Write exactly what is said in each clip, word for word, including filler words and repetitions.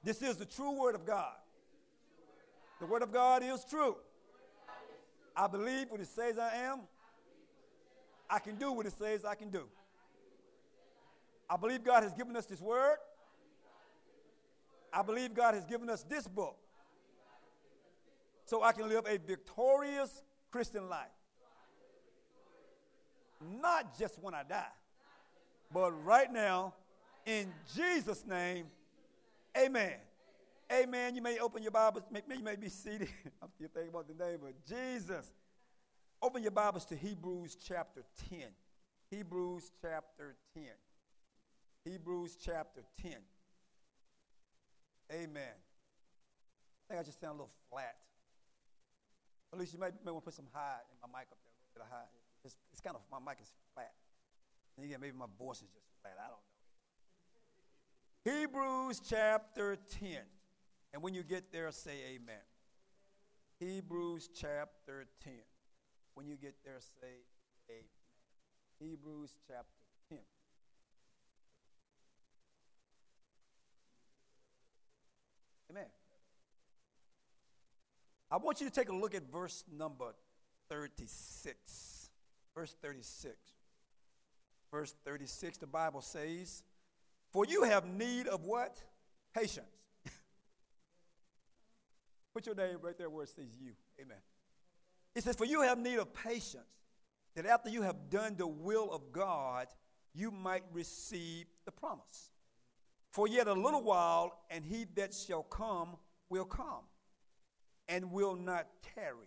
This is the true word of God. The word of God is true. I believe what it says I am. I can do what it says I can do. I believe God has given us this word. I believe God has given us this book so I can live a victorious Christian life. Not just when I die, but right now, in Jesus' name, amen. Amen. You may open your Bibles. You may be seated. I'm still thinking about the name of Jesus. Open your Bibles to Hebrews chapter ten. Hebrews chapter ten. Hebrews chapter ten. Amen. I think I just sound a little flat. At least you may, may want to put some high in my mic up there, a little bit of high. It's, it's kind of, my mic is flat. And again, maybe my voice is just flat. I don't know. Hebrews chapter ten. And when you get there, say amen. Hebrews chapter ten. When you get there, say amen. Hebrews chapter ten. Amen. I want you to take a look at verse number thirty-six. Verse thirty-six. Verse thirty-six, the Bible says, for you have need of what? Patience. Put your name right there where it says you. Amen. It says, for you have need of patience, that after you have done the will of God, you might receive the promise. For yet a little while, and he that shall come will come, and will not tarry.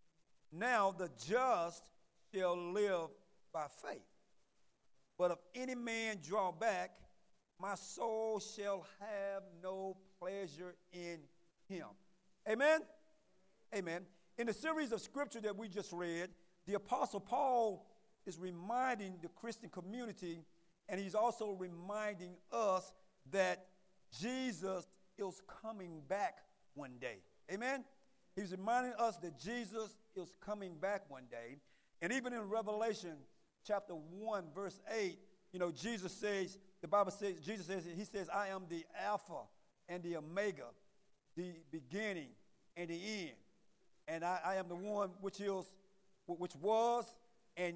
Now the just shall live by faith. But if any man draw back, my soul shall have no pleasure in him. Amen? Amen. In the series of scripture that we just read, the Apostle Paul is reminding the Christian community, and he's also reminding us that Jesus is coming back one day. Amen? He's reminding us that Jesus is coming back one day. And even in Revelation chapter one, verse eight, you know, Jesus says, the Bible says, Jesus says, he says, I am the Alpha and the Omega, the beginning and the end. And I, I am the one which is, which was and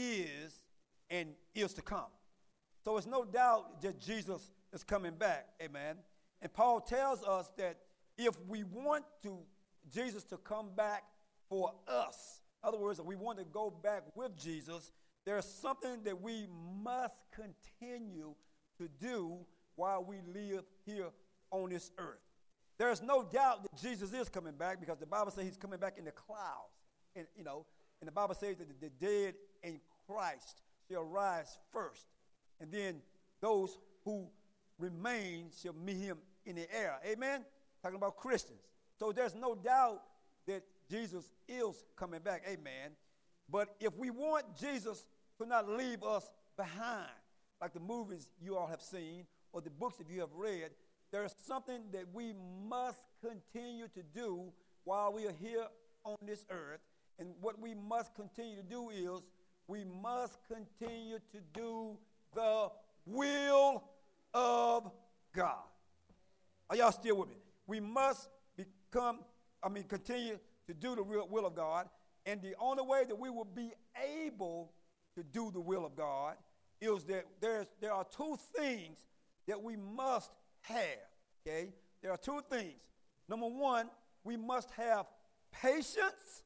is and is to come. So it's no doubt that Jesus is coming back. Amen. And Paul tells us that if we want to Jesus to come back for us, in other words, if we want to go back with Jesus, there's something that we must continue to do while we live here on this earth. There's no doubt that Jesus is coming back because the Bible says he's coming back in the clouds. And, you know, and the Bible says that the, the dead in Christ shall rise first. And then those who remain shall meet him in the air. Amen? Talking about Christians. So there's no doubt that Jesus is coming back. Amen. But if we want Jesus to not leave us behind, like the movies you all have seen or the books that you have read, there's something that we must continue to do while we are here on this earth. And what we must continue to do is we must continue to do the will of God. Are y'all still with me? We must become, I mean, continue to do the real will of God. And the only way that we will be able to do the will of God is that there's, there are two things that we must have, okay? There are two things. Number one, we must have patience.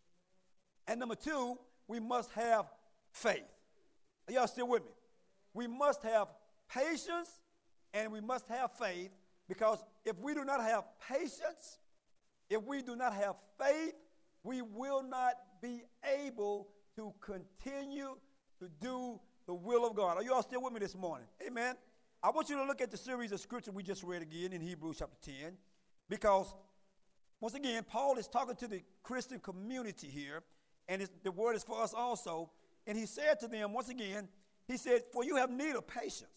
And number two, we must have faith. Are y'all still with me? We must have patience and we must have faith, because if we do not have patience, if we do not have faith, we will not be able to continue to do the will of God. Are you all still with me this morning? Amen. I want you to look at the series of scripture we just read again in Hebrews chapter ten, because once again, Paul is talking to the Christian community here, and it's, the word is for us also. And he said to them, once again, he said, for you have need of patience,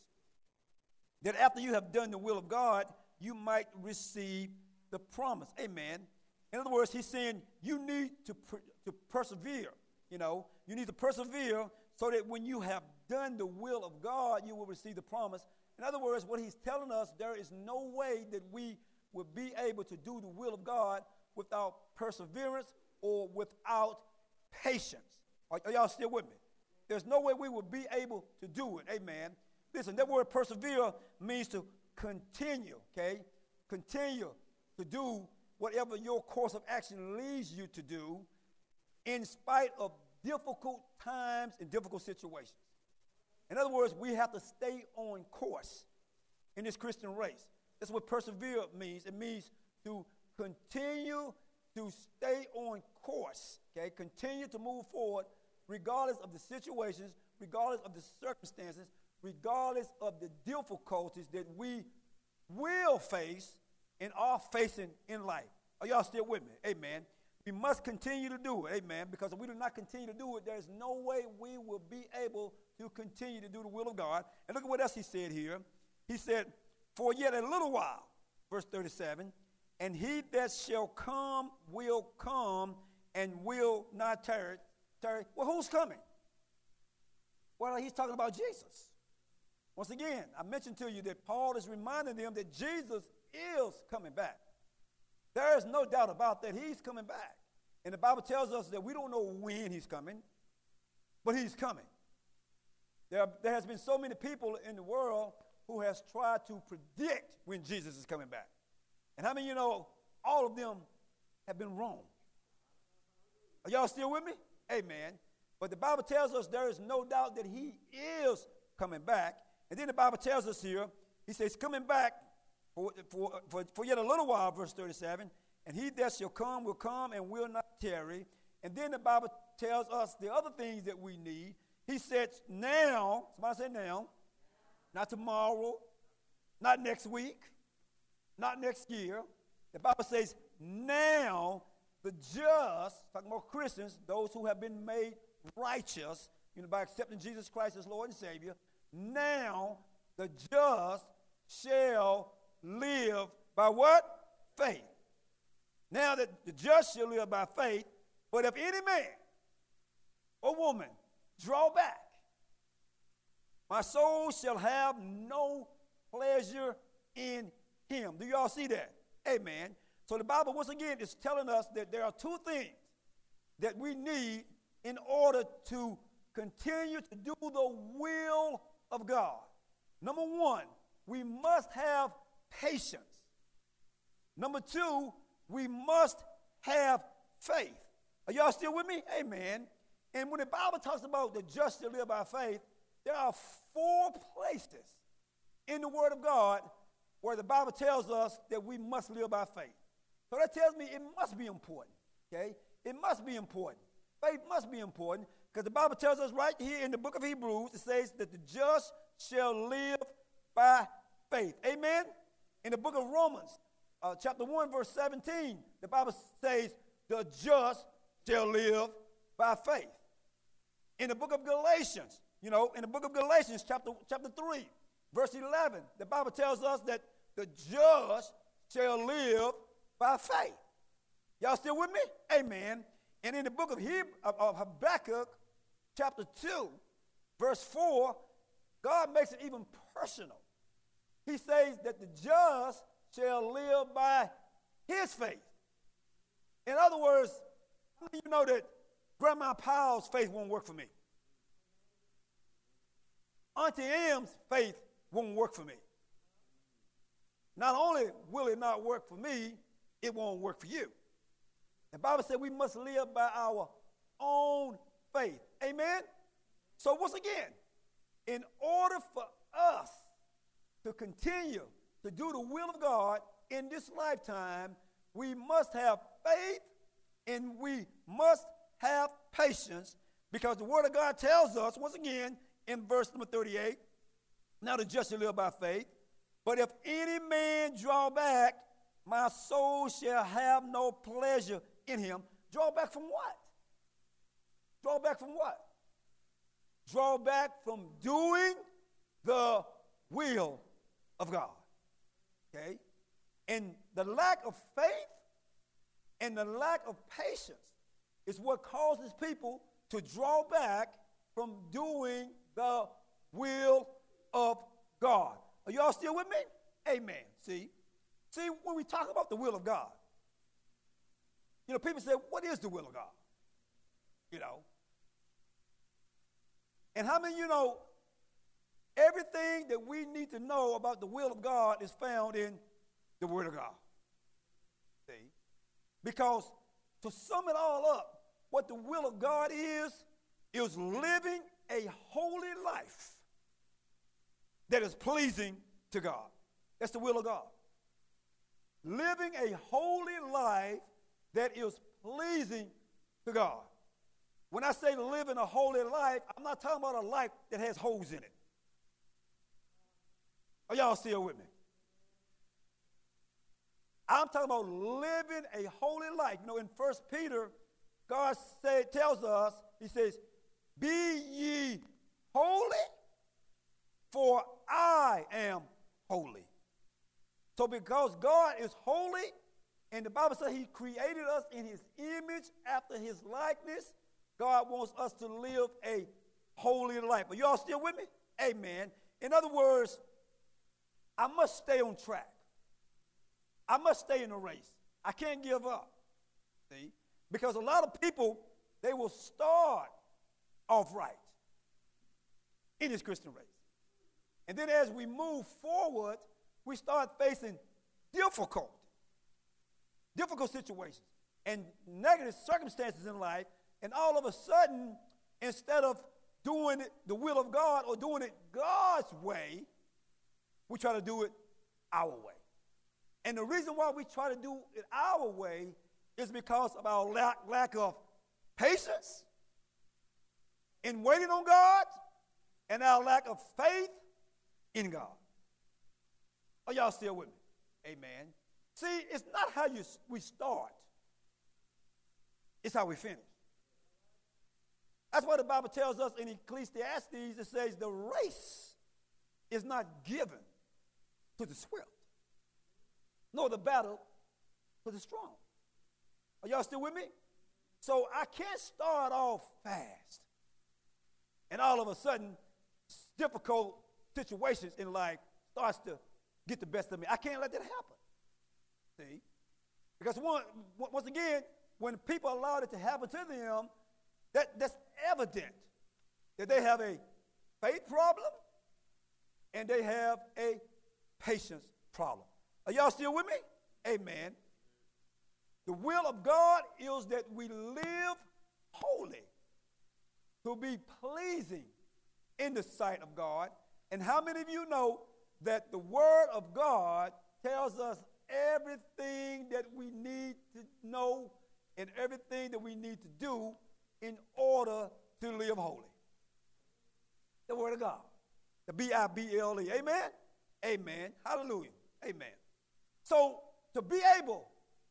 that after you have done the will of God, you might receive the promise. Amen. In other words, he's saying you need to, per, to persevere. You know, you need to persevere so that when you have done the will of God, you will receive the promise. In other words, what he's telling us, there is no way that we will be able to do the will of God without perseverance or without patience. Are, are y'all still with me? There's no way we will be able to do it. Amen. Listen, that word persevere means to continue, okay? Continue to do whatever your course of action leads you to do in spite of difficult times and difficult situations. In other words, we have to stay on course in this Christian race. That's what persevere means. It means to continue to stay on course, okay? Continue to move forward regardless of the situations, regardless of the circumstances, regardless of the difficulties that we will face and are facing in life. Are y'all still with me? Amen. We must continue to do it, amen, because if we do not continue to do it, there's no way we will be able to continue to do the will of God. And look at what else he said here. He said, for yet a little while, verse thirty-seven, and he that shall come will come and will not tarry. tarry. Well, who's coming? Well, he's talking about Jesus. Once again, I mentioned to you that Paul is reminding them that Jesus is coming back. There is no doubt about that. He's coming back. And the Bible tells us that we don't know when he's coming, but he's coming. There, there has been so many people in the world who has tried to predict when Jesus is coming back. And how many of you know all of them have been wrong? Are y'all still with me? Amen. But the Bible tells us there is no doubt that he is coming back. And then the Bible tells us here, he says, coming back for, for, for, for yet a little while, verse thirty-seven, and he that shall come will come and will not tarry. And then the Bible tells us the other things that we need. He said, now, somebody say now, not tomorrow, not next week, not next year. The Bible says, now the just, talking about Christians, those who have been made righteous, you know, by accepting Jesus Christ as Lord and Savior, now the just shall live by what? Faith. Now that the just shall live by faith, but if any man or woman draw back, my soul shall have no pleasure in him. Do y'all see that? Amen. So the Bible, once again, is telling us that there are two things that we need in order to continue to do the will of God. Number one, we must have patience. Number two, we must have faith. Are y'all still with me? Amen. And when the Bible talks about the just shall live by faith, there are four places in the Word of God where the Bible tells us that we must live by faith. So that tells me it must be important, okay? It must be important. Faith must be important because the Bible tells us right here in the book of Hebrews, it says that the just shall live by faith. Amen? In the book of Romans, uh, chapter one, verse seventeen, the Bible says the just shall live by faith. In the book of Galatians, you know, in the book of Galatians, chapter, chapter three, verse eleven, the Bible tells us that the just shall live by faith. Y'all still with me? Amen. And in the book of, Heb- of, of Habakkuk, chapter two, verse four, God makes it even personal. He says that the just shall live by his faith. In other words, how many of you know that Grandma Powell's faith won't work for me? Auntie M's faith won't work for me. Not only will it not work for me, it won't work for you. The Bible said we must live by our own faith. Amen? So once again, in order for us to continue to do the will of God in this lifetime, we must have faith and we must have patience, because the Word of God tells us, once again, in verse number thirty-eight, now the just shall live by faith, but if any man draw back, my soul shall have no pleasure in him. Draw back from what? Draw back from what? Draw back from doing the will of God. Okay? And the lack of faith and the lack of patience is what causes people to draw back from doing the will of God. Are y'all still with me? Amen. See? See, when we talk about the will of God, you know, people say, what is the will of God? You know. And how many of you know everything that we need to know about the will of God is found in the Word of God? See? Because to sum it all up, what the will of God is, is living a holy life that is pleasing to God. That's the will of God. Living a holy life that is pleasing to God. When I say living a holy life, I'm not talking about a life that has holes in it. Are y'all still with me? I'm talking about living a holy life. You know, in First Peter, God say, tells us, he says, be ye holy, for I am holy. So because God is holy, and the Bible says he created us in his image after his likeness, God wants us to live a holy life. Are y'all still with me? Amen. In other words, I must stay on track. I must stay in the race. I can't give up. See? Because a lot of people, they will start off right in this Christian race. And then as we move forward, we start facing difficult, difficult situations and negative circumstances in life. And all of a sudden, instead of doing it the will of God or doing it God's way, we try to do it our way. And the reason why we try to do it our way is because of our lack, lack of patience in waiting on God and our lack of faith in God. Are y'all still with me? Amen. See, it's not how you we start. It's how we finish. That's why the Bible tells us in Ecclesiastes, it says the race is not given to the swift, nor the battle to the strong. Are y'all still with me? So I can't start off fast and all of a sudden difficult situations in life starts to get the best of me. I can't let that happen. See? Because one, once again, when people allow it to happen to them, that, that's evident that they have a faith problem and they have a patience problem. Are y'all still with me? Amen. The will of God is that we live holy, to be pleasing in the sight of God. And how many of you know that the Word of God tells us everything that we need to know and everything that we need to do in order to live holy? The Word of God. The B I B L E. Amen? Amen. Hallelujah. Amen. So, to be able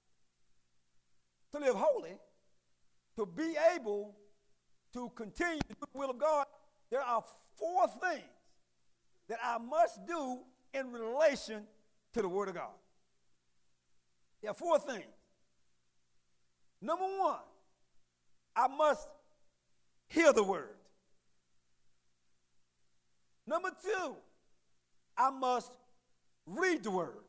to live holy, to be able to continue to do the will of God, there are four things that I must do in relation to the Word of God. There are four things. Number one, I must hear the Word. Number two, I must read the Word.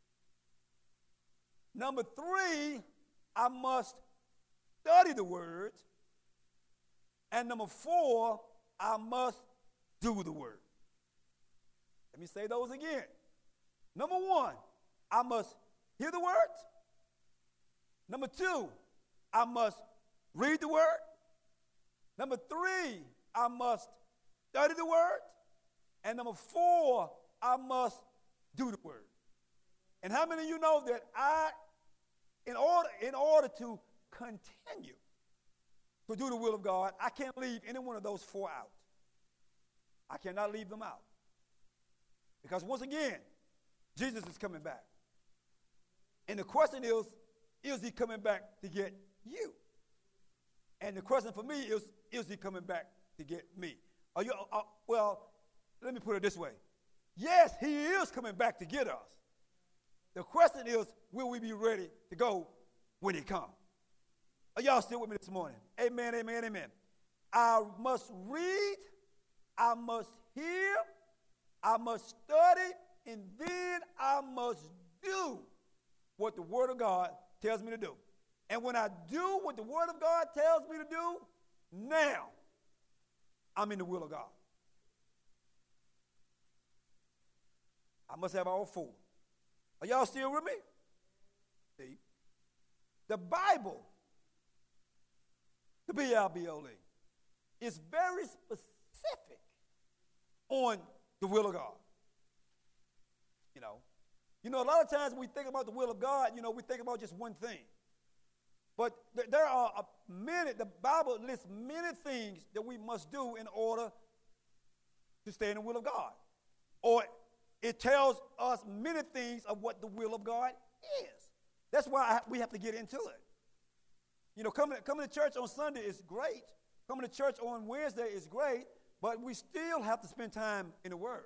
Number three, I must study the Word. And number four, I must do the Word. Let me say those again. Number one, I must hear the Word. Number two, I must read the Word. Number three, I must study the Word. And number four, I must do the Word. And how many of you know that I, in order, in order to continue to do the will of God, I can't leave any one of those four out. I cannot leave them out. Because once again, Jesus is coming back. And the question is, is he coming back to get you? And the question for me is, is he coming back to get me? Are you, uh, well, let me put it this way. Yes, he is coming back to get us. The question is, will we be ready to go when he comes? Are y'all still with me this morning? Amen, amen, amen. I must read, I must hear, I must study, and then I must do what the Word of God tells me to do. And when I do what the Word of God tells me to do, now I'm in the will of God. I must have all four. Are y'all still with me? See? The Bible, the B I B L E, is very specific on the will of God. You know, you know, a lot of times when we think about the will of God, you know, we think about just one thing. But th- there are a many, the Bible lists many things that we must do in order to stay in the will of God. Or it tells us many things of what the will of God is. That's why I, we have to get into it. You know, coming, coming to church on Sunday is great. Coming to church on Wednesday is great, but we still have to spend time in the Word.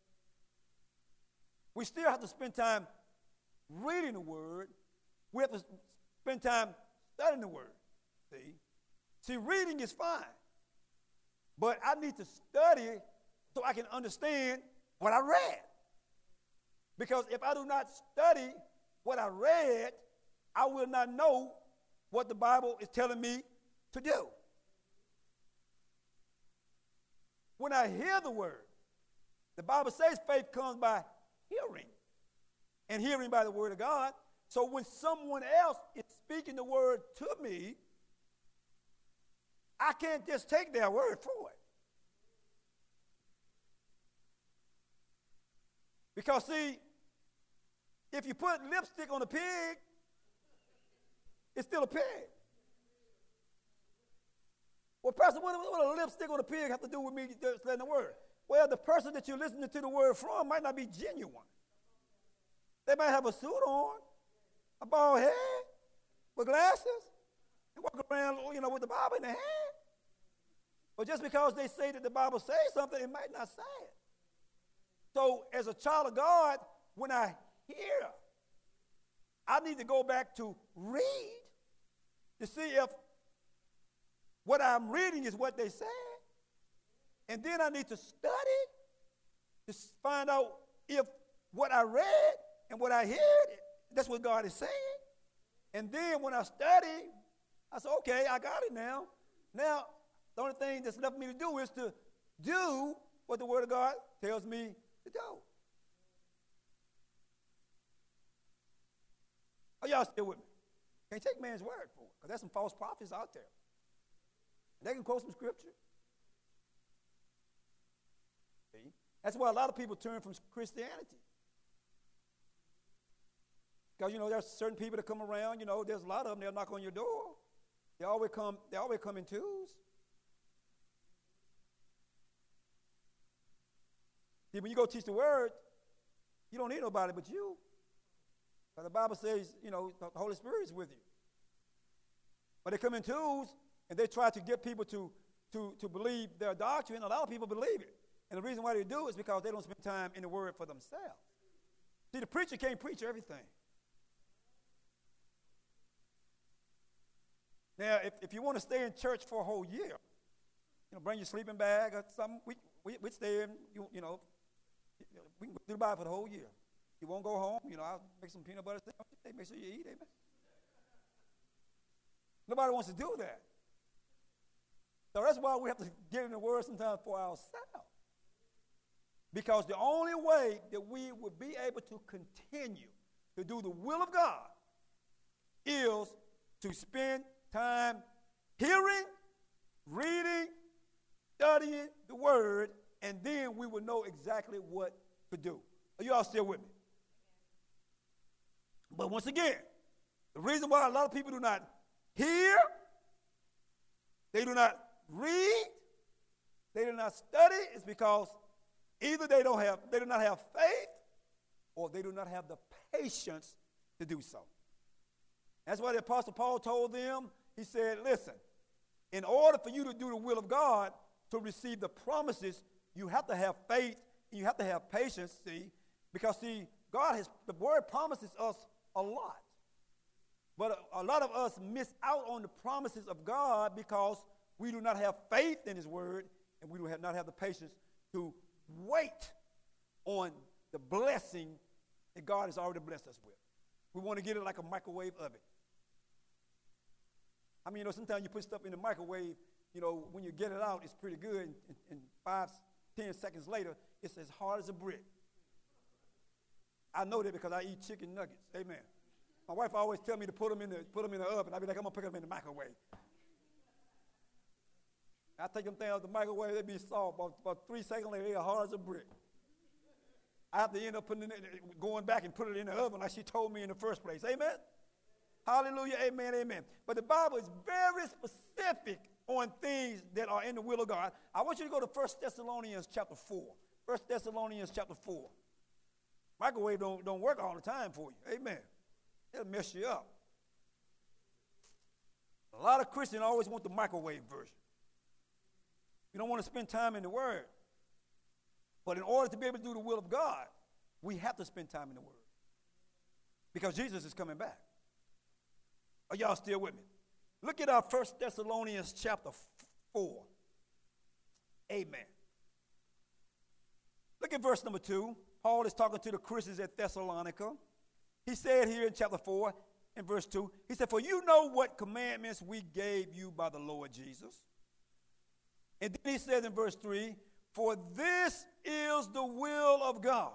We still have to spend time reading the Word. We have to spend time studying the Word. See? See, reading is fine, but I need to study so I can understand what I read. Because if I do not study what I read, I will not know what the Bible is telling me to do. When I hear the Word, the Bible says faith comes by hearing, and hearing by the Word of God. So when someone else is speaking the Word to me, I can't just take their word for it. Because, see, if you put lipstick on a pig, it's still a pig. Well, Pastor, what, what does a lipstick on a pig have to do with me studying the Word? Well, the person that you're listening to the Word from might not be genuine. They might have a suit on, a bald head, with glasses, and walk around, you know, with the Bible in their hand. But just because they say that the Bible says something, it might not say it. So as a child of God, when I hear, I need to go back to read to see if what I'm reading is what they said. And then I need to study to find out if what I read and what I heard, that's what God is saying. And then when I study, I say, okay, I got it now. Now, the only thing that's left for me to do is to do what the Word of God tells me to do. Are y'all still with me? Can't take man's word for it, because there's some false prophets out there. They can quote some scripture. See? That's why a lot of people turn from Christianity. Because, you know, there's certain people that come around, you know, there's a lot of them, they'll knock on your door. They always come, they always come in twos. See, when you go teach the word, you don't need nobody but you. But the Bible says, you know, the Holy Spirit is with you. But they come in twos, and they try to get people to, to, to believe their doctrine. A lot of people believe it. And the reason why they do is because they don't spend time in the Word for themselves. See, the preacher can't preach everything. Now, if, if you want to stay in church for a whole year, you know, bring your sleeping bag or something, we, we, we'd stay in, you, you know, we can do the Bible for the whole year. You won't go home, you know, I'll make some peanut butter sandwiches, make sure you eat, amen. Nobody wants to do that. So that's why we have to get in the Word sometimes for ourselves. Because the only way that we would be able to continue to do the will of God is to spend time hearing, reading, studying the Word, and then we will know exactly what to do. Are you all still with me? But once again, the reason why a lot of people do not hear, they do not read, they do not study is because either they don't have, they do not have faith, or they do not have the patience to do so. That's why the Apostle Paul told them, he said, listen, in order for you to do the will of God, to receive the promises, you have to have faith, and you have to have patience, see, because, see, God has, the Word promises us a lot. But a, a lot of us miss out on the promises of God because we do not have faith in His Word, and we do have not have the patience to wait on the the blessing that God has already blessed us with. We want to get it like a microwave oven. I mean, you know, sometimes you put stuff in the microwave, you know, when you get it out, it's pretty good, and, and, and five, ten seconds later, it's as hard as a brick. I know that because I eat chicken nuggets. Amen. My wife always tell me to put them in the put them in the oven. I be like, I'm gonna put them in the microwave. I take them things out the microwave, they be soft. About, about three seconds later, they're hard as a brick. I have to end up putting it in, going back and put it in the oven like she told me in the first place. Amen. Hallelujah. Amen. Amen. But the Bible is very specific on things that are in the will of God. I want you to go to First Thessalonians chapter four. First Thessalonians chapter four. Microwave don't, don't work all the time for you. Amen. It'll mess you up. A lot of Christians always want the microwave version. You don't want to spend time in the Word. But in order to be able to do the will of God, we have to spend time in the Word. Because Jesus is coming back. Are y'all still with me? Look at our First Thessalonians chapter four. Amen. Look at verse number two. Paul is talking to the Christians at Thessalonica. He said here in chapter four, in verse two, he said, for you know what commandments we gave you by the Lord Jesus. And then he says in verse three, for this is the will of God,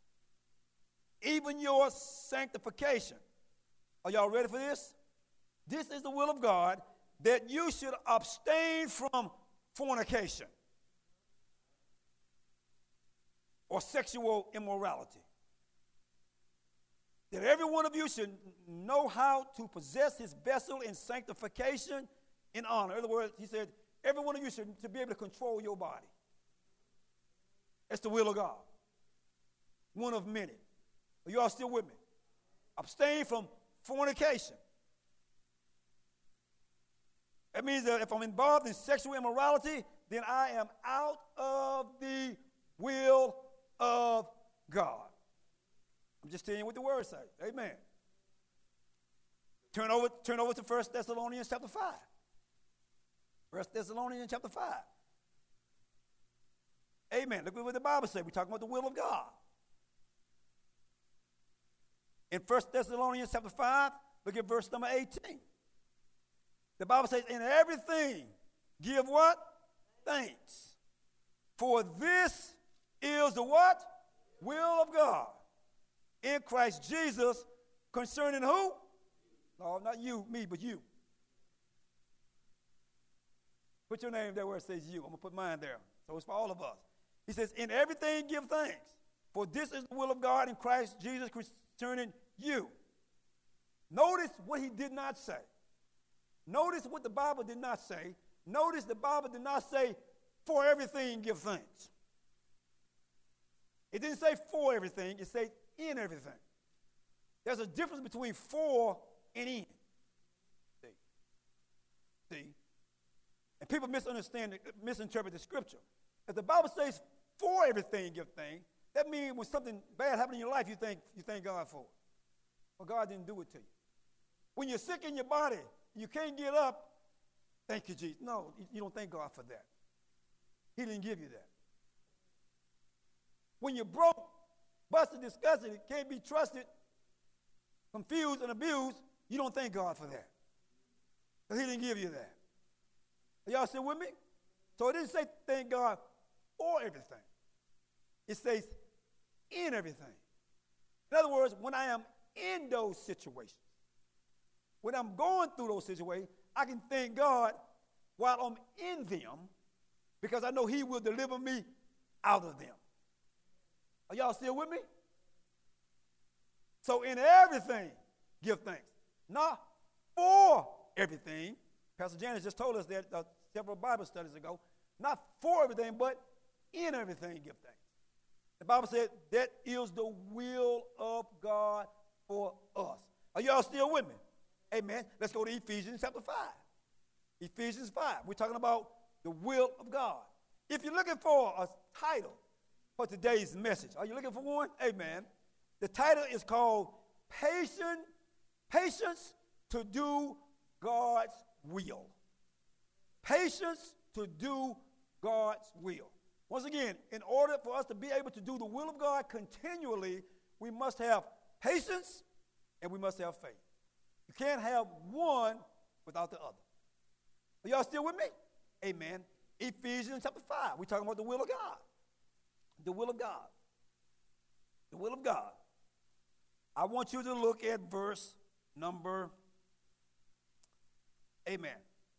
even your sanctification. Are y'all ready for this? This is the will of God, that you should abstain from fornication or sexual immorality. That every one of you should know how to possess his vessel in sanctification and honor. In other words, he said, every one of you should to be able to control your body. That's the will of God. One of many. Are you all still with me? Abstain from fornication. That means that if I'm involved in sexual immorality, then I am out of the will of God. I'm just telling you what the word says. Amen. Turn over, turn over to First Thessalonians chapter five. First Thessalonians chapter five. Amen. Look at what the Bible says. We're talking about the will of God. In First Thessalonians chapter five, look at verse number eighteen. The Bible says, in everything, give what? Thanks. For this is the what? Will of God. In Christ Jesus, concerning who? No, not you, me, but you. Put your name there where it says you. I'm going to put mine there. So it's for all of us. He says, in everything give thanks. For this is the will of God in Christ Jesus concerning you. Notice what he did not say. Notice what the Bible did not say. Notice the Bible did not say, for everything give thanks. It didn't say for everything. It said in everything. There's a difference between for and in. See? See? And people misunderstand, misinterpret the scripture. If the Bible says for everything give thanks, that means when something bad happens in your life, you thank, you thank God for it. But God didn't do it to you. When you're sick in your body, you can't get up, thank you, Jesus. No, you don't thank God for that. He didn't give you that. When you're broke, busted, disgusted, can't be trusted, confused, and abused, you don't thank God for that. Because he didn't give you that. Are y'all still with me? So it didn't say thank God for everything. It says in everything. In other words, when I am in those situations, when I'm going through those situations, I can thank God while I'm in them because I know he will deliver me out of them. Are y'all still with me? So in everything, give thanks. Not for everything. Pastor Janice just told us that uh, several Bible studies ago. Not for everything, but in everything, give thanks. The Bible said that is the will of God for us. Are y'all still with me? Amen. Let's go to Ephesians chapter five. Ephesians five. We're talking about the will of God. If you're looking for a title for today's message, are you looking for one? Amen. The title is called Patient, Patience to Do God's Will. Patience to do God's will. Once again, in order for us to be able to do the will of God continually, we must have patience and we must have faith. You can't have one without the other. Are y'all still with me? Amen. Ephesians chapter five. We're talking about the will of God. The will of God. The will of God. I want you to look at verse number, amen,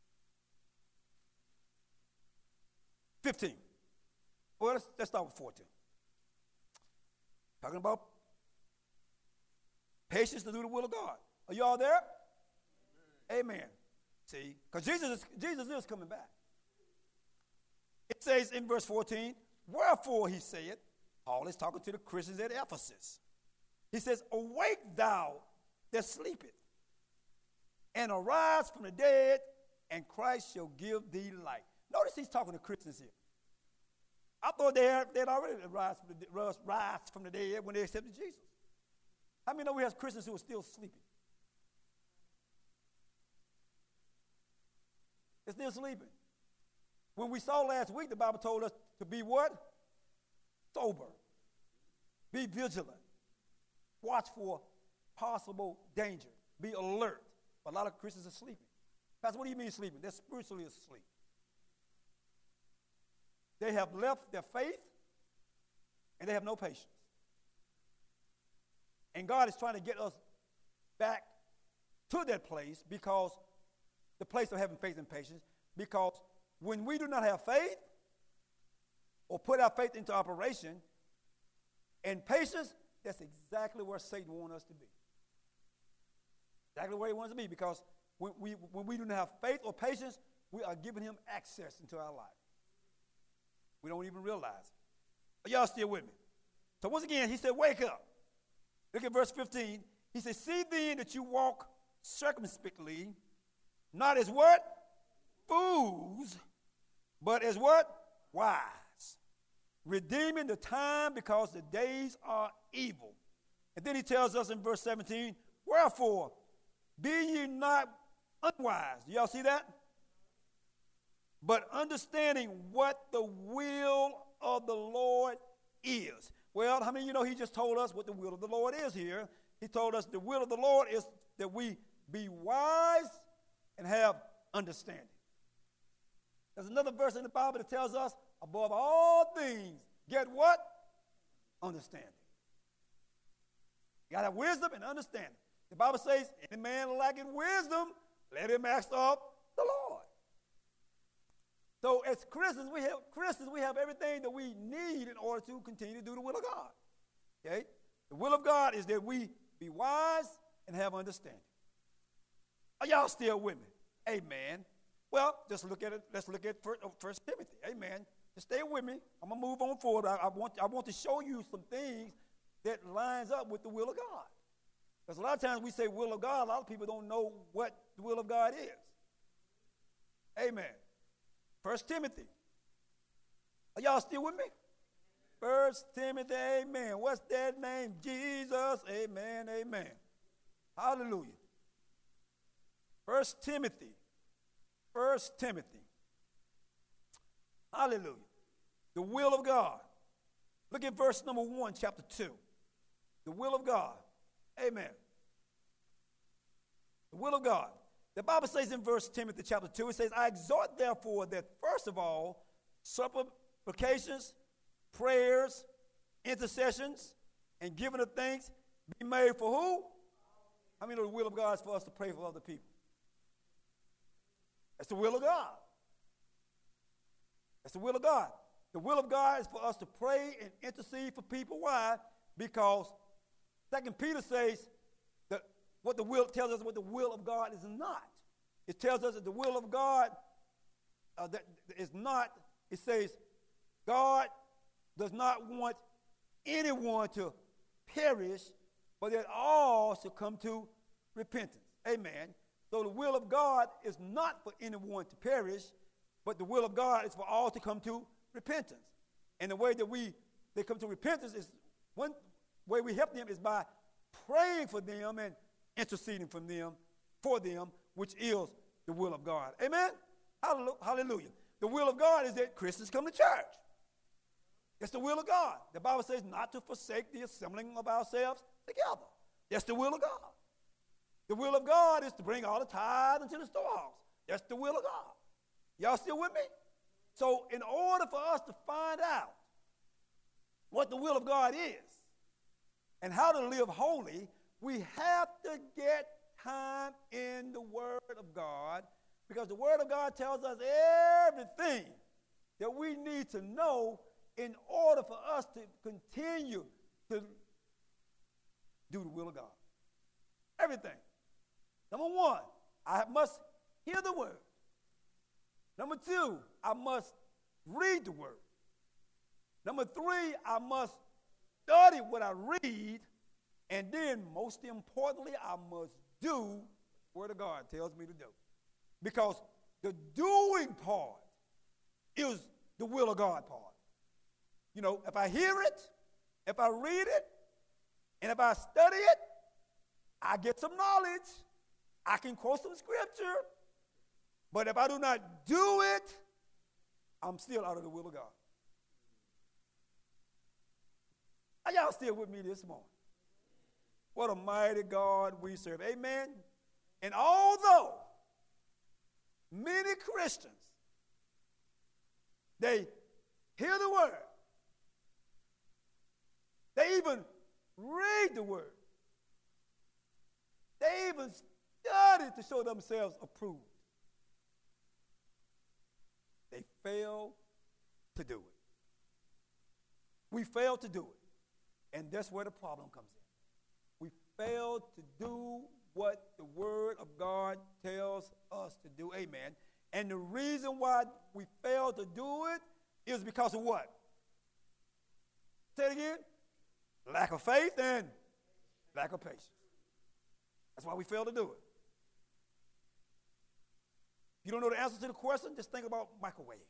fifteen. Well, let's, let's start with fourteen. Talking about patience to do the will of God. Are y'all there? Amen. Amen. See, because Jesus is, Jesus is coming back. It says in verse fourteen, wherefore he said, Paul is talking to the Christians at Ephesus. He says, awake thou that sleepeth, and arise from the dead, and Christ shall give thee light. Notice he's talking to Christians here. I thought they had, they had already rise from, the, rise from the dead when they accepted Jesus. How many know we have Christians who are still sleeping? They're still sleeping. When we saw last week, the Bible told us to be what? Sober. Be vigilant. Watch for possible danger. Be alert. But a lot of Christians are sleeping. Pastor, what do you mean sleeping? They're spiritually asleep. They have left their faith, and they have no patience. And God is trying to get us back to that place, because the place of having faith and patience, because when we do not have faith or put our faith into operation and patience, that's exactly where Satan wants us to be. Exactly where he wants to be, because when we, when we do not have faith or patience, we are giving him access into our life. We don't even realize it. Are y'all still with me? So once again, he said, wake up. Look at verse fifteen. He said, see then that you walk circumspectly, not as what? Fools, but as what? Wise. Redeeming the time, because the days are evil. And then he tells us in verse seventeen, wherefore, be ye not unwise. Do y'all see that? But understanding what the will of the Lord is. Well, how many of you know he just told us what the will of the Lord is here? He told us the will of the Lord is that we be wise and have understanding. There's another verse in the Bible that tells us, above all things, get what? Understanding. You got to have wisdom and understanding. The Bible says, any man lacking wisdom, let him ask of the Lord. So as Christians, we have Christians, we have everything that we need in order to continue to do the will of God. Okay? The will of God is that we be wise and have understanding. Are y'all still with me? Amen. Well, just look at it. Let's look at First Timothy. Amen. Just stay with me. I'm gonna move on forward. I, I want I want to show you some things that lines up with the will of God. Because a lot of times we say will of God, a lot of people don't know what the will of God is. Amen. First Timothy. Are y'all still with me? First Timothy, amen. What's that name? Jesus, amen, amen. Hallelujah. First Timothy. First Timothy. Hallelujah. The will of God. Look at verse number one, chapter two. The will of God. Amen. The will of God. The Bible says in First Timothy chapter two, it says, I exhort therefore that first of all, supplications, prayers, intercessions, and giving of thanks be made for who? How many know the will of God is for us to pray for other people? That's the will of God. That's the will of God. The will of God is for us to pray and intercede for people. Why? Because Second Peter says that what the will tells us what the will of God is not. It tells us that the will of God uh, that is not. It says God does not want anyone to perish, but that all should come to repentance. Amen. So the will of God is not for anyone to perish, but the will of God is for all to come to repentance. And the way that we they come to repentance is one way we help them is by praying for them and interceding for them, for them, which is the will of God. Amen? Hallelujah. The will of God is that Christians come to church. It's the will of God. The Bible says not to forsake the assembling of ourselves together. That's the will of God. The will of God is to bring all the tithes into the storehouse. That's the will of God. Y'all still with me? So in order for us to find out what the will of God is and how to live holy, we have to get time in the Word of God, because the Word of God tells us everything that we need to know in order for us to continue to do the will of God. Everything. Number one, I must hear the Word. Number two, I must read the Word. Number three, I must study what I read. And then, most importantly, I must do what the Word of God tells me to do. Because the doing part is the will of God part. You know, if I hear it, if I read it, and if I study it, I get some knowledge. I can quote some scripture. But if I do not do it, I'm still out of the will of God. Are y'all still with me this morning? What a mighty God we serve. Amen. And although many Christians, they hear the word, they even read the word, they even study to show themselves approved, they fail to do it. We fail to do it. And that's where the problem comes in. We fail to do what the Word of God tells us to do. Amen. And the reason why we fail to do it is because of what? Say it again. Lack of faith and lack of patience. That's why we fail to do it. If you don't know the answer to the question, just think about microwave.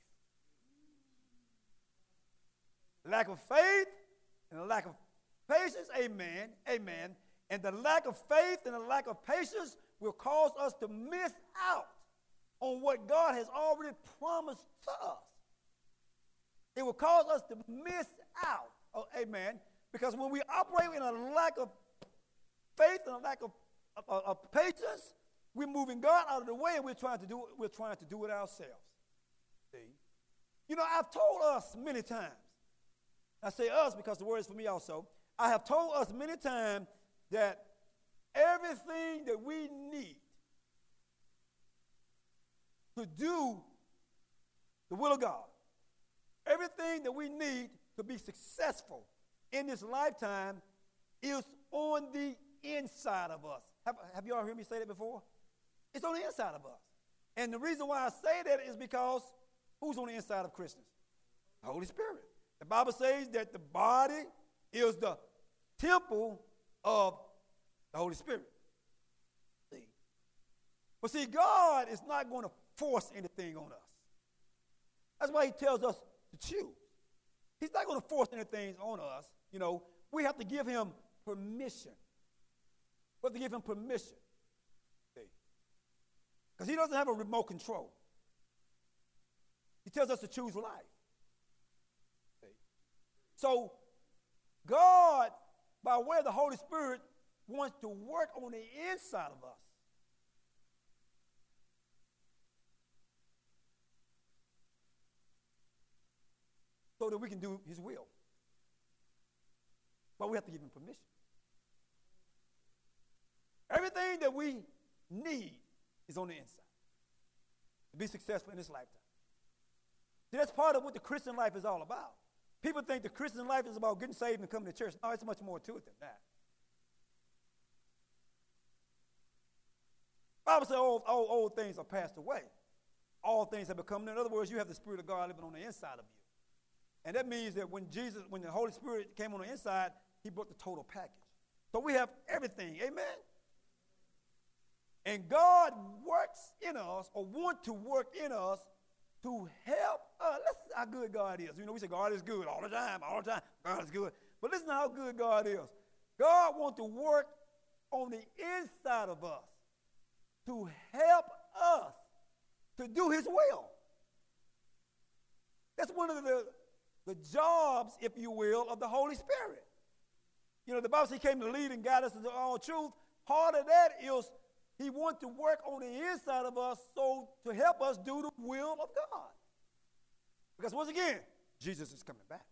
Lack of faith and a lack of patience, amen, amen. And the lack of faith and the lack of patience will cause us to miss out on what God has already promised to us. It will cause us to miss out, oh, amen, because when we operate in a lack of faith and a lack of, of, of patience, we're moving God out of the way and we're trying to do it, we're trying to do it ourselves. See? You know, I've told us many times, I say us because the word is for me also, I have told us many times that everything that we need to do the will of God, everything that we need to be successful in this lifetime is on the inside of us. Have, have you all heard me say that before? It's on the inside of us. And the reason why I say that is because who's on the inside of Christians? The Holy Spirit. The Bible says that the body is the temple of the Holy Spirit. See? But see, God is not going to force anything on us. That's why he tells us to choose. He's not going to force anything on us. You know, we have to give him permission. We have to give him permission. Because he doesn't have a remote control. He tells us to choose life. See? So, God, by way of the Holy Spirit, wants to work on the inside of us. So that we can do his will. But we have to give him permission. Everything that we need is on the inside to be successful in this lifetime. See, that's part of what the Christian life is all about. People think the Christian life is about getting saved and coming to church. No, it's much more to it than that. The Bible says all, all old things are passed away. All things have become new. In other words, you have the Spirit of God living on the inside of you. And that means that when Jesus, when the Holy Spirit came on the inside, he brought the total package. So we have everything. Amen? And God works in us, or wants to work in us, to help us. Listen how good God is. You know, we say God is good all the time, all the time. God is good. But listen to how good God is. God wants to work on the inside of us to help us to do his will. That's one of the, the jobs, if you will, of the Holy Spirit. You know, the Bible says he came to lead and guide us into all truth. Part of that is he wants to work on the inside of us so to help us do the will of God. Because once again, Jesus is coming back.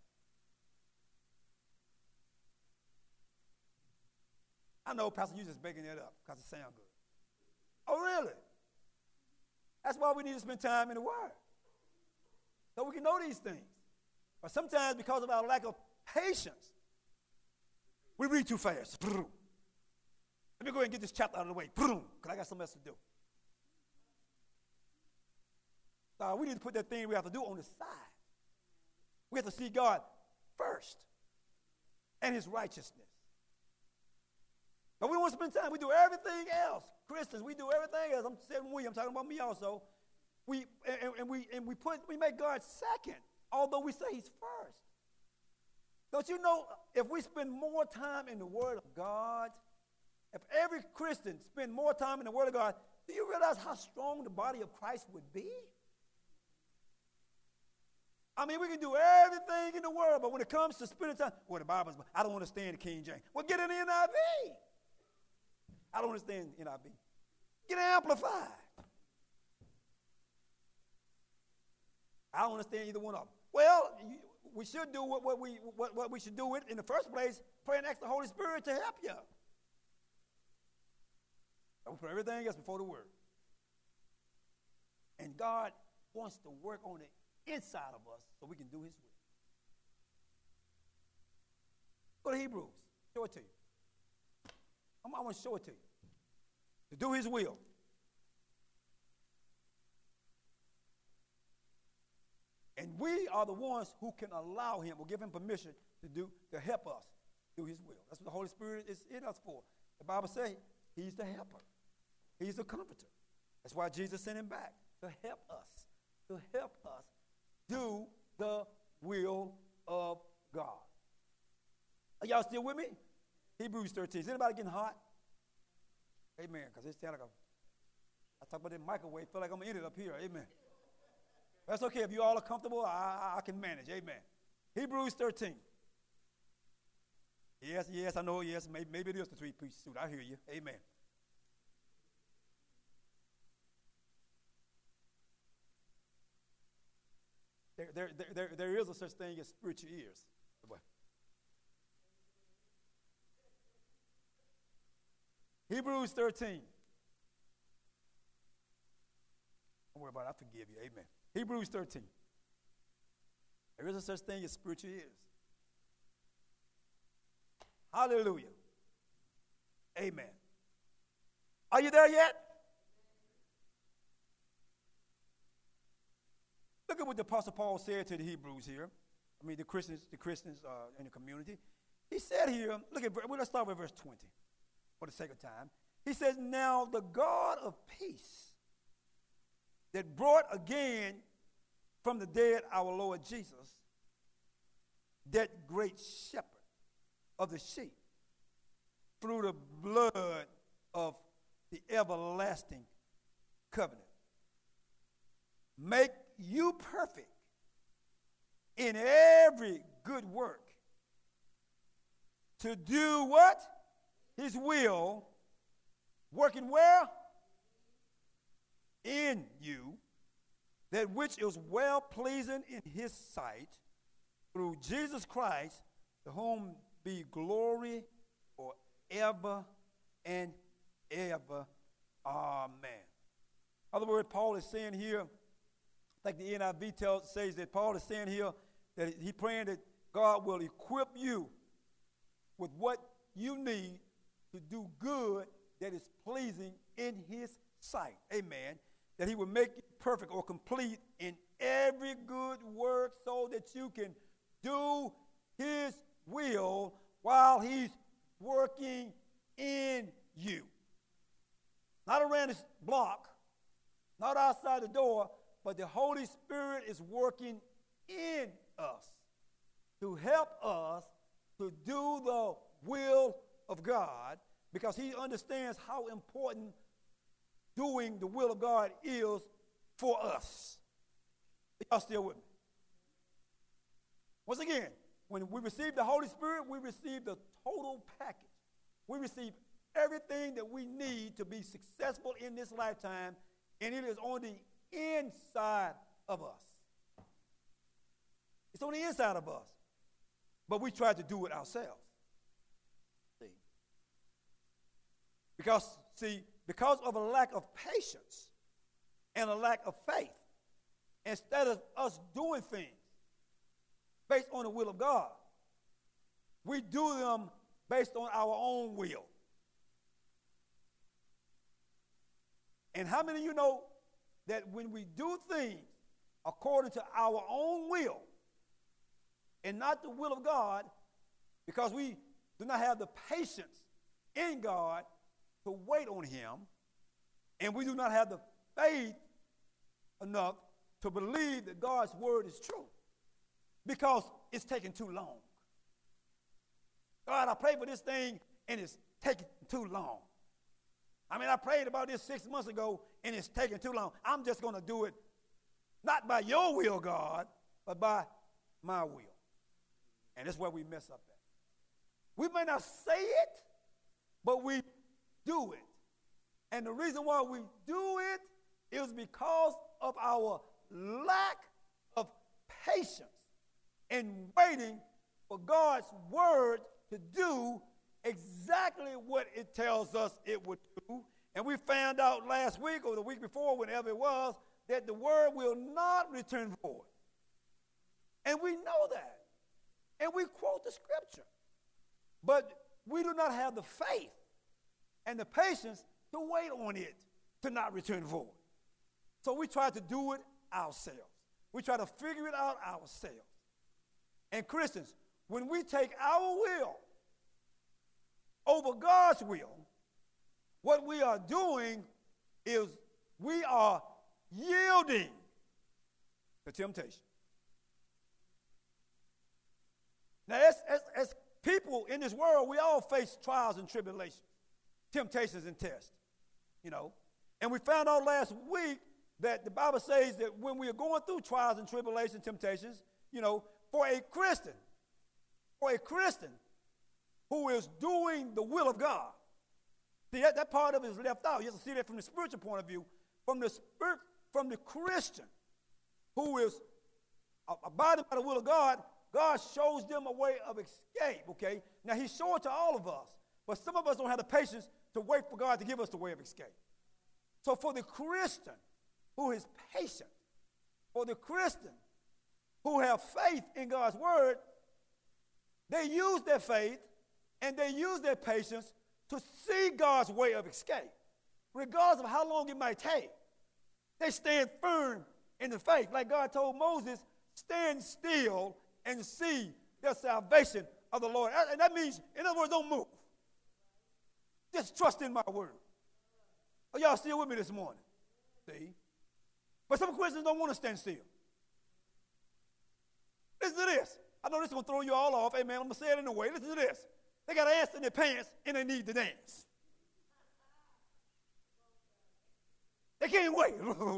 I know, Pastor, you're just making that up because it sounds good. Oh, really? That's why we need to spend time in the Word, so we can know these things. But sometimes because of our lack of patience, we read too fast. Let me go ahead and get this chapter out of the way, because I got something else to do. So we need to put that thing we have to do on the side. We have to see God first and his righteousness. But we don't want to spend time. We do everything else. Christians, we do everything else. I'm saying we. I'm talking about me also. We and, and we and we put we make God second, although we say he's first. Don't you know, if we spend more time in the Word of God, if every Christian spend more time in the Word of God, do you realize how strong the body of Christ would be? I mean, we can do everything in the world, but when it comes to spending time, well, the Bible's, I don't understand the King James. Well, get an N I V. I don't understand N I V. Get an Amplified. I don't understand either one of them. Well, you, we should do what, what, we, what, what we should do it in the first place, pray and ask the Holy Spirit to help you. I will put everything else before the Word. And God wants to work on the inside of us so we can do his will. Go to Hebrews. Show it to you. I'm, I want to show it to you. To do his will. And we are the ones who can allow him or give him permission to do to help us do his will. That's what the Holy Spirit is in us for. The Bible says he's the helper. He's the comforter. That's why Jesus sent him back, to help us. To help us do the will of God. Are y'all still with me? Hebrews thirteen. Is anybody getting hot? Amen. Because it's kind of like a, I talk about the microwave, feel like I'm going to eat it up here. Amen. That's okay. If you all are comfortable, I, I, I can manage. Amen. Hebrews thirteen. Yes, yes, I know. Yes, maybe, maybe it is the three-piece suit. I hear you. Amen. There, there, there, there, there is a such thing as spiritual ears. Hebrews thirteen. Don't worry about it. I forgive you. Amen. Hebrews thirteen. There is a such thing as spiritual ears. Hallelujah. Amen. Are you there yet? Look at what the Apostle Paul said to the Hebrews here. I mean, the Christians, the Christians uh, in the community. He said here, look at, well, let's start with verse twenty for the sake of time. He says, now the God of peace that brought again from the dead our Lord Jesus, that great shepherd of the sheep, through the blood of the everlasting covenant, make you perfect in every good work, to do what? His will, working where? In you, that which is well pleasing in his sight, through Jesus Christ, to whom be glory forever and ever. Amen. In other words, Paul is saying here, like the N I V tells, says that Paul is saying here that he's praying that God will equip you with what you need to do good that is pleasing in his sight. Amen. That he will make you perfect or complete in every good work so that you can do his will while he's working in you. Not around this block, not outside the door, but the Holy Spirit is working in us to help us to do the will of God, because he understands how important doing the will of God is for us. Y'all still with me? Once again, when we receive the Holy Spirit, we receive the total package. We receive everything that we need to be successful in this lifetime, and it is on the inside of us. It's on the inside of us. But we try to do it ourselves. See? Because, see, because of a lack of patience and a lack of faith, instead of us doing things based on the will of God, we do them based on our own will. And how many of you know that when we do things according to our own will and not the will of God, because we do not have the patience in God to wait on him, and we do not have the faith enough to believe that God's word is true, because it's taking too long. God, I prayed for this thing, and it's taking too long. I mean, I prayed about this six months ago, and it's taking too long. I'm just going to do it not by your will, God, but by my will. And that's where we mess up at. We may not say it, but we do it. And the reason why we do it is because of our lack of patience and waiting for God's word to do exactly what it tells us it would do. And we found out last week or the week before, whenever it was, that the word will not return void. And we know that. And we quote the scripture. But we do not have the faith and the patience to wait on it to not return void. So we try to do it ourselves. We try to figure it out ourselves. And Christians, when we take our will over God's will, what we are doing is we are yielding to temptation. Now, as, as, as people in this world, we all face trials and tribulations, temptations and tests, you know. And we found out last week that the Bible says that when we are going through trials and tribulations, temptations, you know, for a Christian, for a Christian who is doing the will of God, see, that, that part of it is left out. You have to see that from the spiritual point of view. From the spirit, from the Christian who is abiding by the will of God, God shows them a way of escape, okay? Now, he's showing to all of us, but some of us don't have the patience to wait for God to give us the way of escape. So for the Christian who is patient, for the Christian who have faith in God's word, they use their faith and they use their patience to see God's way of escape, regardless of how long it might take. They stand firm in the faith. Like God told Moses, stand still and see the salvation of the Lord. And that means, in other words, don't move. Just trust in my word. Are y'all still with me this morning? See? But some Christians don't want to stand still. Listen to this. I know this is going to throw you all off. Hey, man, I'm going to say it in a way. Listen to this. They got ants in their pants, and they need to dance. They can't wait.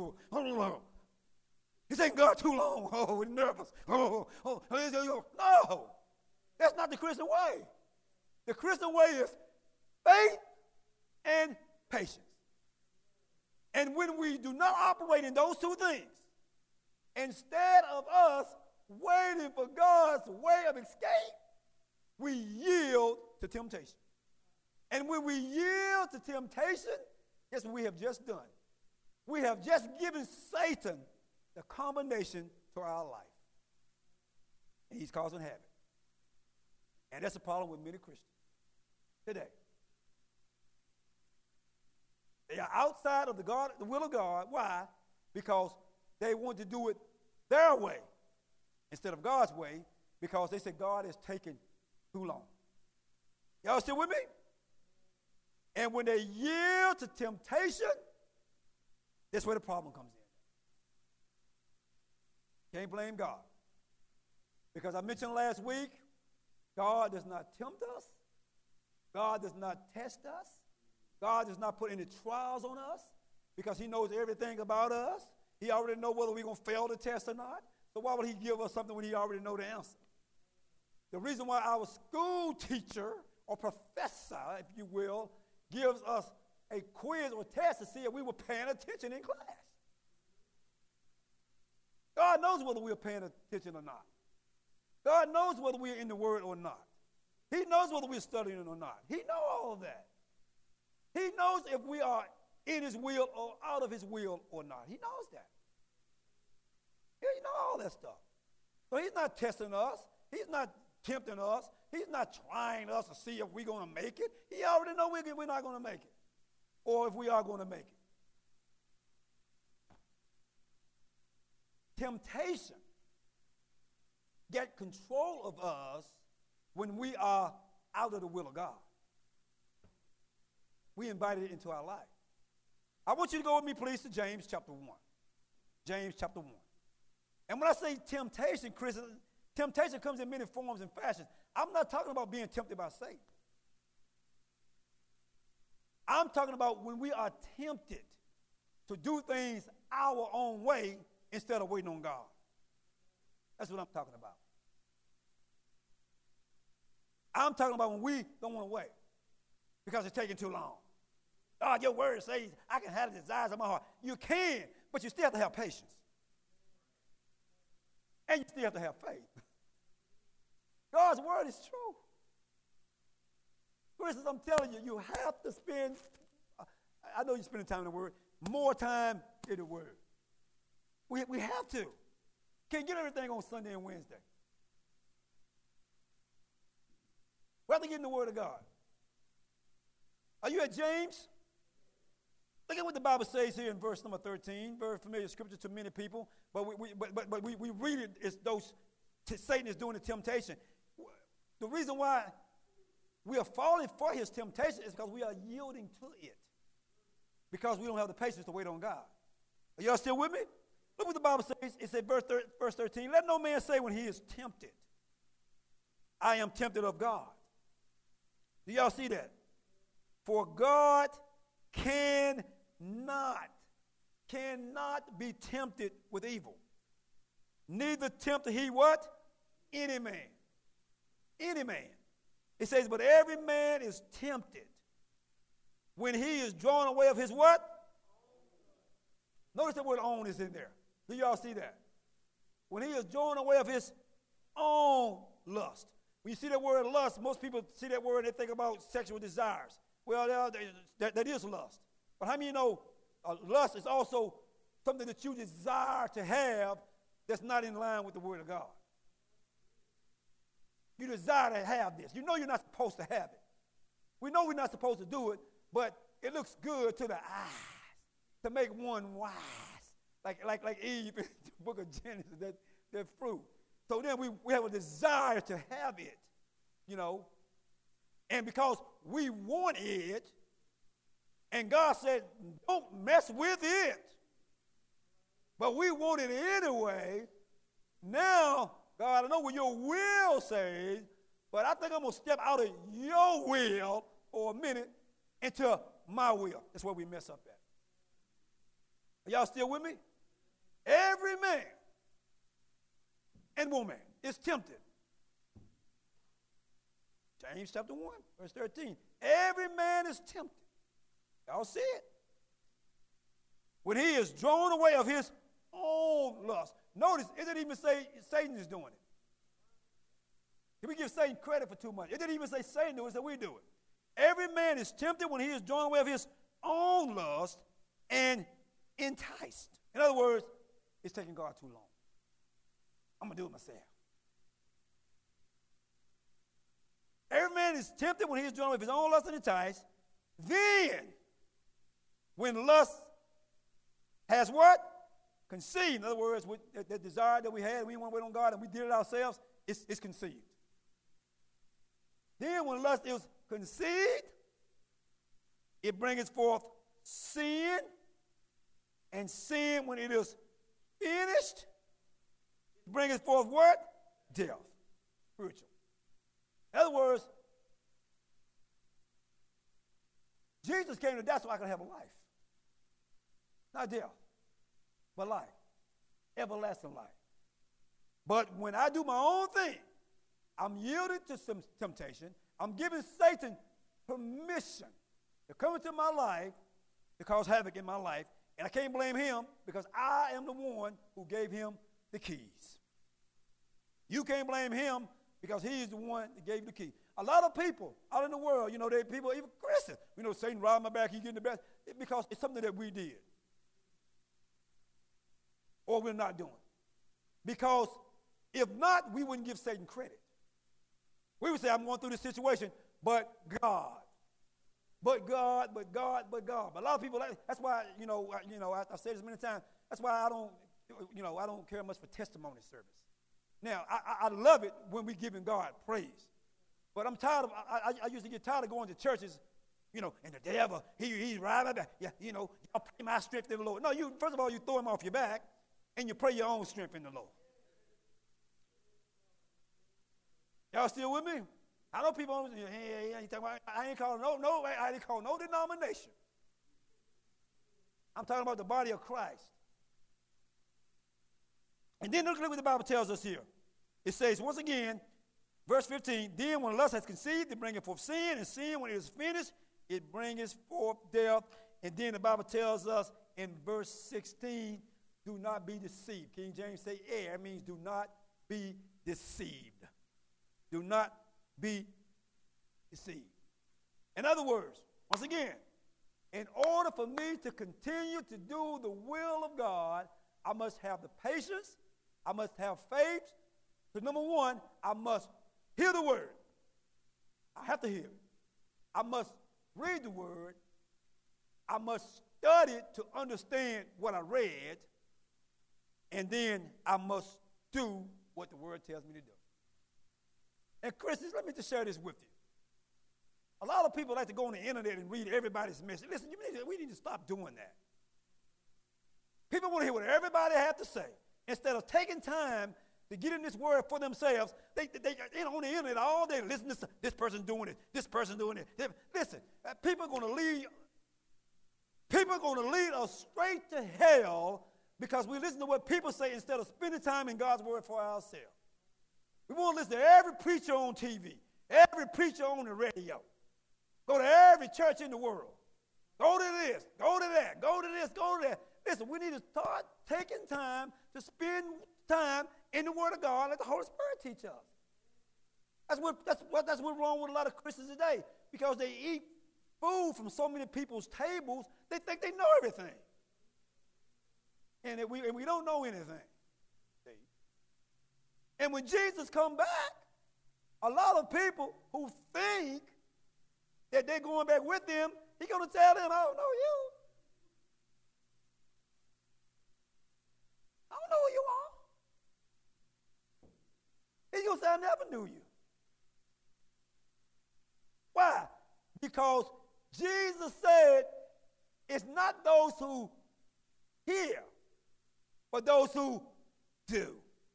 He's taking God too long. Oh, we're nervous. Oh, oh, oh. No, that's not the Christian way. The Christian way is faith and patience. And when we do not operate in those two things, instead of us waiting for God's way of escape, we yield to temptation. And when we yield to temptation, guess what we have just done? We have just given Satan the combination to our life. And he's causing havoc. And that's a problem with many Christians today. They are outside of the, God, the will of God. Why? Because they want to do it their way instead of God's way, because they say God is taking too long. Y'all still with me? And when they yield to temptation, that's where the problem comes in. Can't blame God. Because I mentioned last week, God does not tempt us. God does not test us. God does not put any trials on us because he knows everything about us. He already knows whether we're going to fail the test or not. So why would he give us something when he already knows the answer? The reason why our school teacher or professor, if you will, gives us a quiz or test to see if we were paying attention in class. God knows whether we are paying attention or not. God knows whether we are in the Word or not. He knows whether we're studying or not. He knows all of that. He knows if we are in His will or out of His will or not. He knows that. Yeah, he knows all that stuff. So He's not testing us. He's not tempting us. He's not trying us to see if we're going to make it. He already knows we're, we're not going to make it, or if we are going to make it. Temptation get control of us when we are out of the will of God. We invited it into our life. I want you to go with me, please, to James chapter one. James chapter one. And when I say temptation, Chris, temptation comes in many forms and fashions. I'm not talking about being tempted by Satan. I'm talking about when we are tempted to do things our own way instead of waiting on God. That's what I'm talking about. I'm talking about when we don't want to wait because it's taking too long. God, your word says I can have the desires of my heart. You can, but you still have to have patience. And you still have to have faith. God's word is true. For instance, I'm telling you, you have to spend, I know you're spending time in the word, more time in the word. We, we have to. Can't get everything on Sunday and Wednesday. We have to get in the word of God. Are you at James? Look at what the Bible says here in verse number thirteen. Very familiar scripture to many people, but we, we, but, but, but we, we read it as those t- Satan is doing the temptation. The reason why we are falling for his temptation is because we are yielding to it. Because we don't have the patience to wait on God. Are y'all still with me? Look what the Bible says. It says, verse, thir- verse thirteen, let no man say when he is tempted, I am tempted of God. Do y'all see that? For God cannot, cannot be tempted with evil. Neither tempted he what? Any man. Any man. It says, but every man is tempted when he is drawn away of his what? Notice the word own is in there. Do y'all see that? When he is drawn away of his own lust. When you see that word lust, most people see that word and they think about sexual desires. Well, that, that is lust. But how many of you know uh, lust is also something that you desire to have that's not in line with the word of God? You desire to have this. You know you're not supposed to have it. We know we're not supposed to do it, but it looks good to the eyes to make one wise. Like, like, like Eve in the book of Genesis, that, that fruit. So then we, we have a desire to have it, you know. And because we want it, and God said, don't mess with it, but we want it anyway, now, God, I know what your will says, but I think I'm going to step out of your will for a minute into my will. That's where we mess up at. Are y'all still with me? Every man and woman is tempted. James chapter one, verse thirteen. Every man is tempted. Y'all see it? When he is drawn away of his own lust. Notice, it didn't even say Satan is doing it. Can we give Satan credit for too much? It didn't even say Satan do it, it said we do it. Every man is tempted when he is drawn away of his own lust and enticed. In other words, it's taking God too long. I'm going to do it myself. Every man is tempted when he is drawn away of his own lust and enticed. Then, when lust has what? Conceived. In other words, with the, the desire that we had, we didn't want to wait on God, and we did it ourselves, it's, it's conceived. Then when lust is conceived, it brings forth sin, and sin, when it is finished, brings forth what? Death. Spiritual. In other words, Jesus came to die so I could have a life. Not death, but life. Everlasting life. But when I do my own thing, I'm yielding to some temptation. I'm giving Satan permission to come into my life to cause havoc in my life. And I can't blame him because I am the one who gave him the keys. You can't blame him because he is the one that gave you the key. A lot of people out in the world, you know, they people, even Christians, you know, Satan robbed my back, he getting the best, because it's something that we did. Or we're not doing. Because if not, we wouldn't give Satan credit. We would say, I'm going through this situation, but God. But God, but God, but God. But a lot of people, that's why, you know, I, you know, I, I've said this many times, that's why I don't, you know, I don't care much for testimony service. Now, I, I, I love it when we giving God praise. But I'm tired of, I, I, I used to get tired of going to churches, you know, and the devil, he, he's riding my back. Yeah, you know, I'll pray my strength in the Lord. No, you, first of all, you throw him off your back, and you pray your own strength in the Lord. Y'all still with me? I know people, hey, hey, hey, about, I ain't calling no, no, I ain't calling no denomination. I'm talking about the body of Christ. And then look, look what the Bible tells us here. It says, once again, verse fifteen, then when lust has conceived, it bringeth forth sin, and sin, when it is finished, it bringeth forth death. And then the Bible tells us in verse sixteen, do not be deceived. King James say, yeah, it means do not be deceived. Do not be deceived. In other words, once again, in order for me to continue to do the will of God, I must have the patience, I must have faith. So number one, I must hear the word. I have to hear it. I must read the word. I must study to understand what I read. And then I must do what the word tells me to do. And Christians, let me just share this with you. A lot of people like to go on the internet and read everybody's message. Listen, you need to, we need to stop doing that. People want to hear what everybody has to say. Instead of taking time to get in this word for themselves, they, they, they're on the internet all day. Listen to this person doing it, this person doing it. They, listen, people are going to lead, people are going to lead us straight to hell because we listen to what people say instead of spending time in God's word for ourselves. We want to listen to every preacher on T V, every preacher on the radio. Go to every church in the world. Go to this, go to that, go to this, go to that. Listen, we need to start taking time to spend time in the Word of God. Let the Holy Spirit teach us. That's what, that's what, that's what's wrong with a lot of Christians today. Because they eat food from so many people's tables, they think they know everything. And, we, and we don't know anything. And when Jesus come back, a lot of people who think that they're going back with him, he's going to tell them, I don't know you. I don't know who you are. He's going to say, I never knew you. Why? Because Jesus said, it's not those who hear, but those who do.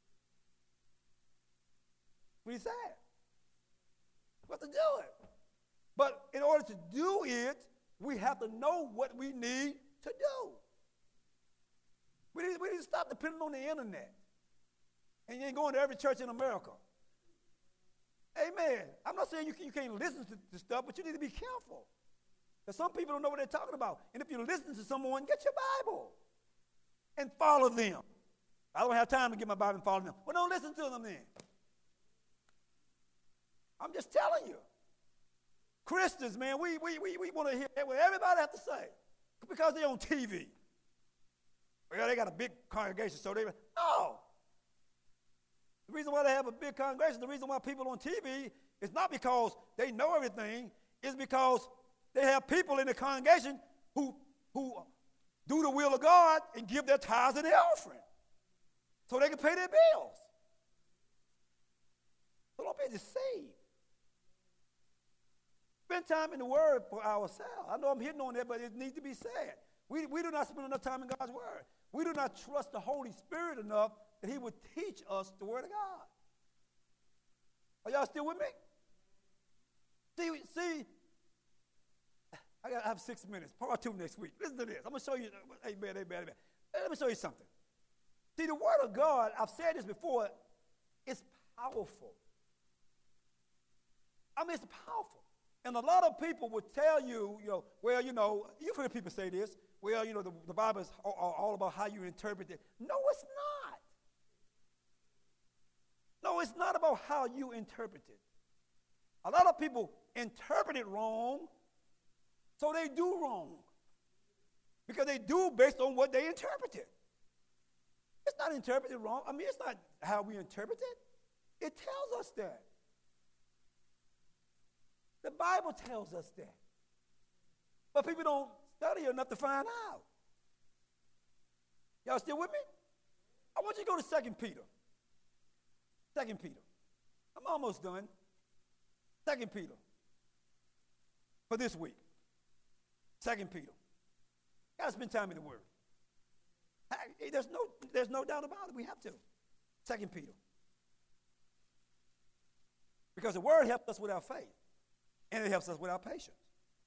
What he said. But to do it. But in order to do it, we have to know what we need to do. We need, we need to stop depending on the internet. And you ain't going to every church in America. Amen. I'm not saying you, can, you can't listen to, to stuff, but you need to be careful. Because some people don't know what they're talking about. And if you listen to someone, get your Bible and follow them. I don't have time to get my Bible and follow them. Well, don't listen to them then. I'm just telling you. Christians, man, we, we, we, we want to hear what everybody has to say because they're on T V. Well, they got a big congregation, so they, no. The reason why they have a big congregation, the reason why people on T V is not because they know everything, it's because they have people in the congregation who, who do the will of God and give their tithes and their offering so they can pay their bills. So don't be deceived. Spend time in the Word for ourselves. I know I'm hitting on that, but it needs to be said. We, we do not spend enough time in God's Word. We do not trust the Holy Spirit enough that he would teach us the Word of God. Are y'all still with me? See, see I, got, I have six minutes. Part two next week. Listen to this. I'm going to show you. Amen, amen, amen. Let me show you something. See, the Word of God, I've said this before, it's powerful. I mean, it's powerful. And a lot of people would tell you, you know, well, you know, you've heard people say this, well, you know, the, the Bible is all, all about how you interpret it. No, it's not. No, it's not about how you interpret it. A lot of people interpret it wrong, so they do wrong. Because they do based on what they interpreted. It's not interpreted wrong. I mean, it's not how we interpret it. It tells us that. The Bible tells us that. But people don't study enough to find out. Y'all still with me? I want you to go to Second Peter. Second Peter. I'm almost done. Second Peter. For this week. Second Peter. Got to spend time in the Word. There's no, there's no doubt about it. We have to. Second Peter. Because the Word helps us with our faith. And it helps us with our patience.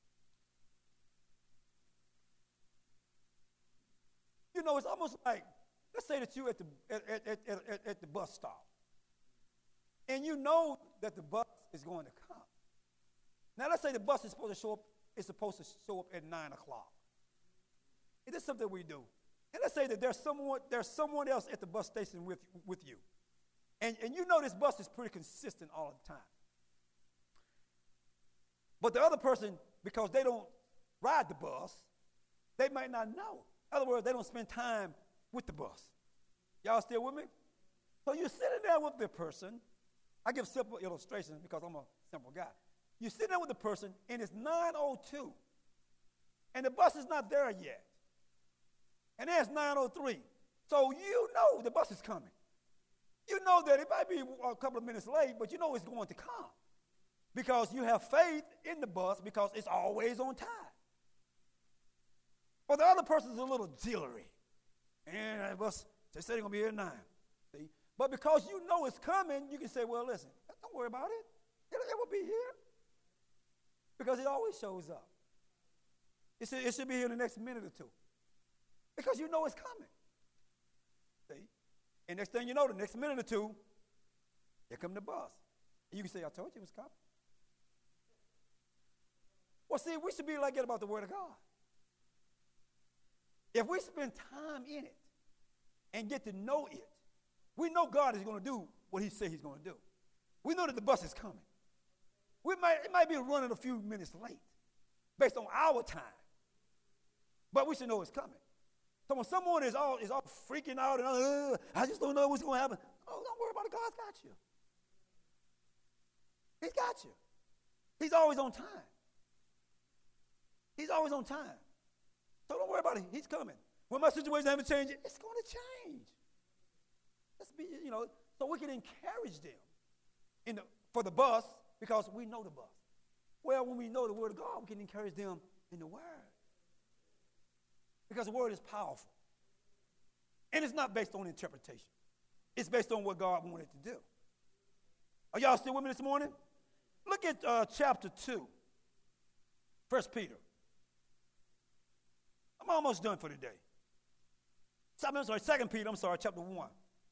You know, it's almost like, let's say that you're at the, at, at, at, at, at the bus stop. And you know that the bus is going to come. Now, let's say the bus is supposed to show up, it's supposed to show up at nine o'clock. It is something we do. And let's say that there's someone, there's someone else at the bus station with, with you. And, and you know this bus is pretty consistent all the time. But the other person, because they don't ride the bus, they might not know. In other words, they don't spend time with the bus. Y'all still with me? So you're sitting there with the person. I give simple illustrations because I'm a simple guy. You're sitting there with the person, and it's nine oh two, and the bus is not there yet. And there's nine oh three. So you know the bus is coming. You know that it might be a couple of minutes late, but you know it's going to come. Because you have faith in the bus because it's always on time. But the other person's a little jillery. And the bus, they said they're going to be here at nine. See? But because you know it's coming, you can say, well, listen, don't worry about it. It, it will be here. Because it always shows up. It should, it should be here in the next minute or two. Because you know it's coming. See? And next thing you know, the next minute or two, here comes the bus. And you can say, I told you it was coming. Well, see, we should be like that about the Word of God. If we spend time in it and get to know it, we know God is going to do what He said He's going to do. We know that the bus is coming. We might, it might be running a few minutes late based on our time, but we should know it's coming. So when someone is all, is all freaking out and, uh, I just don't know what's going to happen, oh, don't worry about it. God's got you. He's got you. He's always on time. He's always on time. So don't worry about it. He's coming. When my situation haven't changed, it's going to change. Let's be, you know, so we can encourage them in the, for the bus because we know the bus. Well, when we know the Word of God, we can encourage them in the Word. Because the Word is powerful. And it's not based on interpretation. It's based on what God wanted to do. Are y'all still with me this morning? Look at uh, chapter two, First Peter. I'm almost done for today. I'm sorry, Second Peter, I'm sorry, chapter one.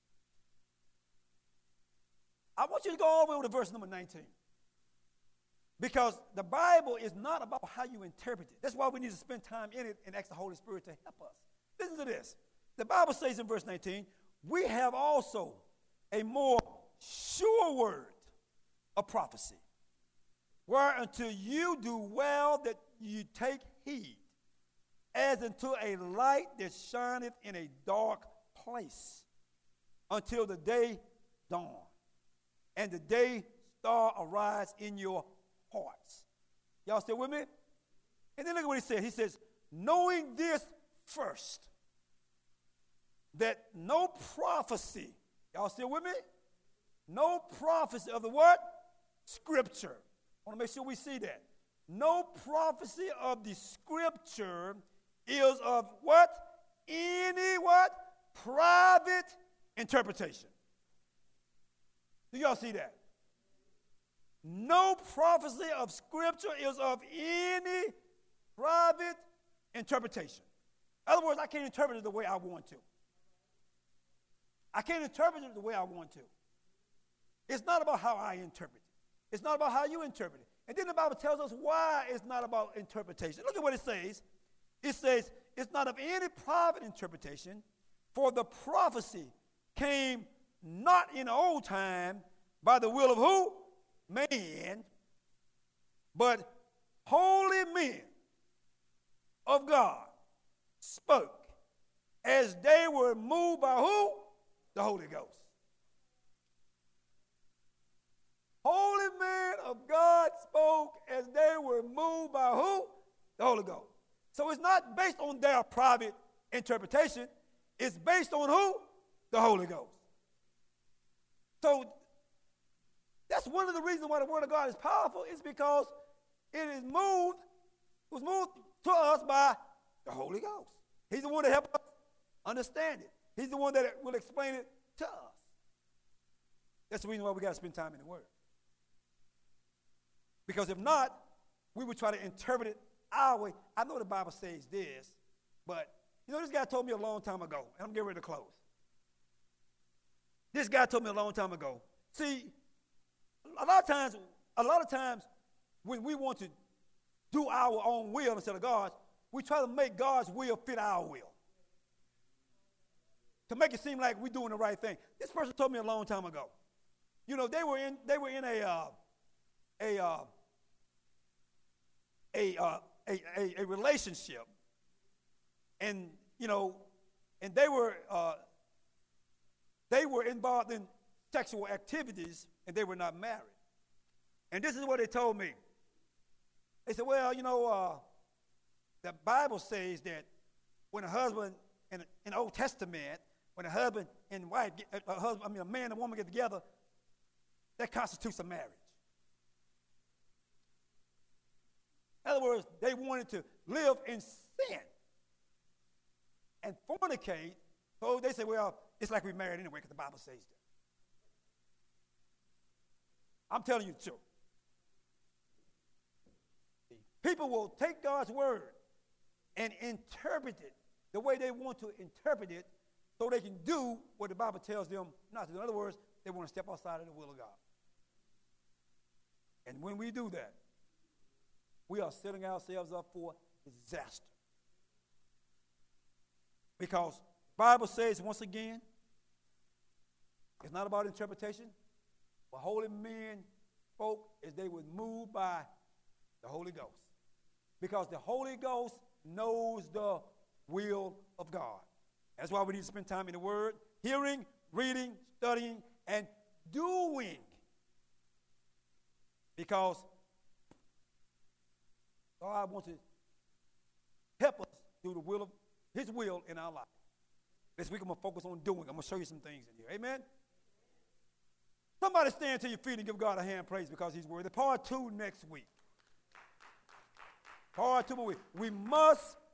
I want you to go all the way over to verse number nineteen. Because the Bible is not about how you interpret it. That's why we need to spend time in it and ask the Holy Spirit to help us. Listen to this. The Bible says in verse nineteen, we have also a more sure word of prophecy, whereunto you do well that you take heed, as unto a light that shineth in a dark place, until the day dawn, and the day star arise in your hearts. Y'all still with me? And then look at what he says. He says, knowing this first, that no prophecy, y'all still with me? No prophecy of the what? Scripture. I want to make sure we see that. No prophecy of the Scripture is of what? Any what? Private interpretation. Do y'all see that? No prophecy of Scripture is of any private interpretation. In other words, I can't interpret it the way I want to. I can't interpret it the way I want to. It's not about how I interpret it. It's not about how you interpret it. And then the Bible tells us why it's not about interpretation. Look at what it says. It says, it's not of any private interpretation, for the prophecy came not in the old time by the will of who? Man, but holy men of God spoke as they were moved by who? The Holy Ghost. Holy men of God spoke as they were moved by who? The Holy Ghost. So it's not based on their private interpretation. It's based on who? The Holy Ghost. So that's one of the reasons why the Word of God is powerful, is because it is moved, was moved to us by the Holy Ghost. He's the one that helps us understand it. He's the one that will explain it to us. That's the reason why we got to spend time in the Word. Because if not, we would try to interpret it our way. I know the Bible says this, but you know, this guy told me a long time ago, and I'm getting ready to close. This guy told me a long time ago. See, a lot of times, a lot of times when we want to do our own will instead of God's, we try to make God's will fit our will. To make it seem like we're doing the right thing. This person told me a long time ago. You know, they were in they were in a uh, a, uh, a, uh, a a a relationship, and you know, and they were uh, they were involved in sexual activities, and they were not married. And this is what they told me. They said, "Well, you know, uh, the Bible says that when a husband in in the Old Testament, when a husband and wife, get, a husband, I mean, a man and woman get together, that constitutes a marriage." In other words, they wanted to live in sin and fornicate. So they say, well, it's like we're married anyway because the Bible says that. I'm telling you the truth. People will take God's word and interpret it the way they want to interpret it so they can do what the Bible tells them not to do. In other words, they want to step outside of the will of God. And when we do that, we are setting ourselves up for disaster. Because the Bible says, once again, it's not about interpretation, but holy men spoke as they were moved by the Holy Ghost. Because the Holy Ghost knows the will of God. That's why we need to spend time in the Word, hearing, reading, studying, and doing. Because God wants to help us do the will of His will in our life. This week I'm going to focus on doing. I'm going to show you some things in here. Amen? Somebody stand to your feet and give God a hand praise because He's worthy. Part two next week. Part two, we, we must